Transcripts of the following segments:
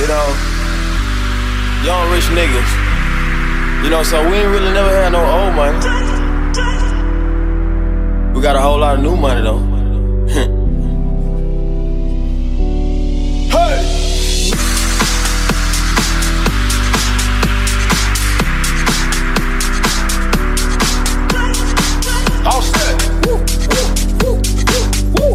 You know, young rich niggas. You know, so we ain't really never had no old money. We got a whole lot of new money though. Hey! All set. Woo, woo, woo, woo, woo.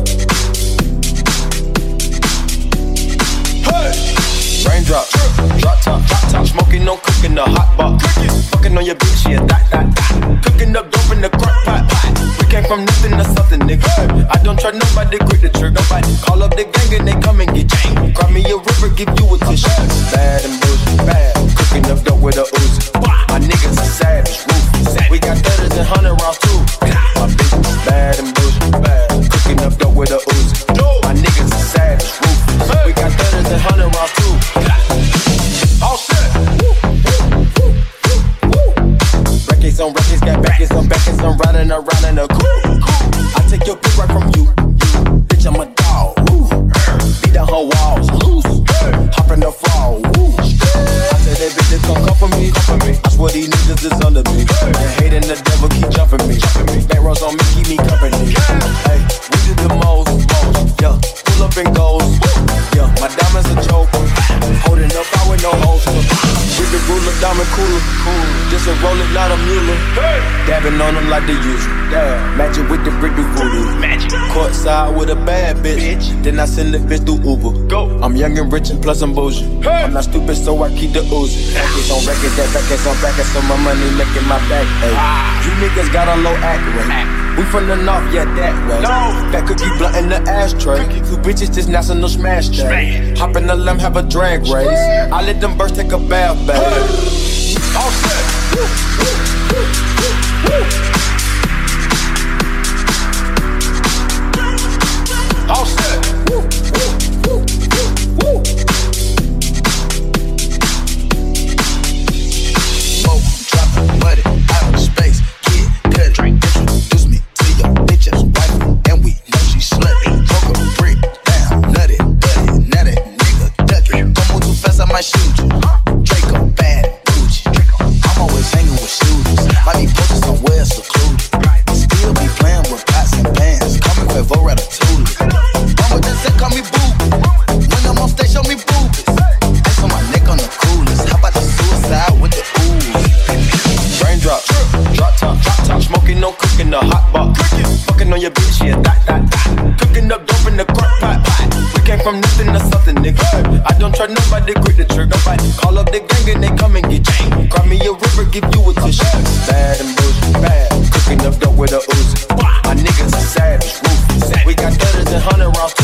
Hey! Raindrop, drop top, smoking, no cooking, the hot box. Fucking on your bitch, yeah, that. Cooking up dope in the crock pot. We came from nothing to something, nigga. I don't try nobody, grip the trigger. Nobody call up the gang and they come and get gang. Cry me a river, give you a tissue. Bad and bullshit, bad. Cooking up dope with a Uzi. My niggas are savage, ruthless. We got 30s and 100 rounds too. My bitch is bad and bullshit, bad. Cooking up dope with a Uzi. My niggas are savage, ruthless. We got 30s and 100 rounds too. All set. Records on records, got backers on backers. I'm riding around in a coupe. I take your pick right from you. Bitch, I'm a dog. Beat down her walls. Loose. Hop in the fall. I tell that bitch to come for me. I swear these niggas is under me. And hating the devil keep jumping me. Back rows on me, keep me company. Hey, we do the most. Yeah, pull up and goes. Yeah, my diamonds a choke. Holding up, I with no holster. With the ruler, diamond cooler. Just a roller, not a mule. Dabbing on them like the usual. Magic with the brick do voodoo. Courtside with a bad bitch. Then I send the bitch through Uber. I'm young and rich and plus I'm bougie. I'm not stupid, so I keep the oozing. Records on records, that records on records, so my money making my back ache. You niggas got a low act rate. We from the north, yeah, that way. That cookie blunt in the ashtray. Two bitches just national smash day. Hop in the limb, have a drag race. I let them birds take a bath, babe. All set. All set. Smoke, dropping money out of space. Kid, cut, drink, introduce me to your bitch's wife, and we know she slutty. Poke a brick down, nutty, buddy, now that nigga ducky. Don't move too fast, I might shoot you. Draco, bad, Gucci. I'm always hanging with shooters. Might be posted somewhere secluded. Still be playing with pots and pans. Call me Quavo Ratatouille. Mama just said call me boo. When I'm on stage, show me boobies. Ice on my neck on the coolest. How about the suicide with the ooze? Raindrop, drop top, smoking, no cooking, the hot box. Fucking on your bitch, yeah, that. Cooking up dope in the crock pot. We came from nothing to something, nigga. I don't try nobody, grip the trigger. Nobody call up the gang and they come and get gang. Cry me a river, give you a tissue. Bad and bullshit, bad. Cooking up dope with a Uzi. My niggas are savage, ruthless. We got 30s and 100 rounds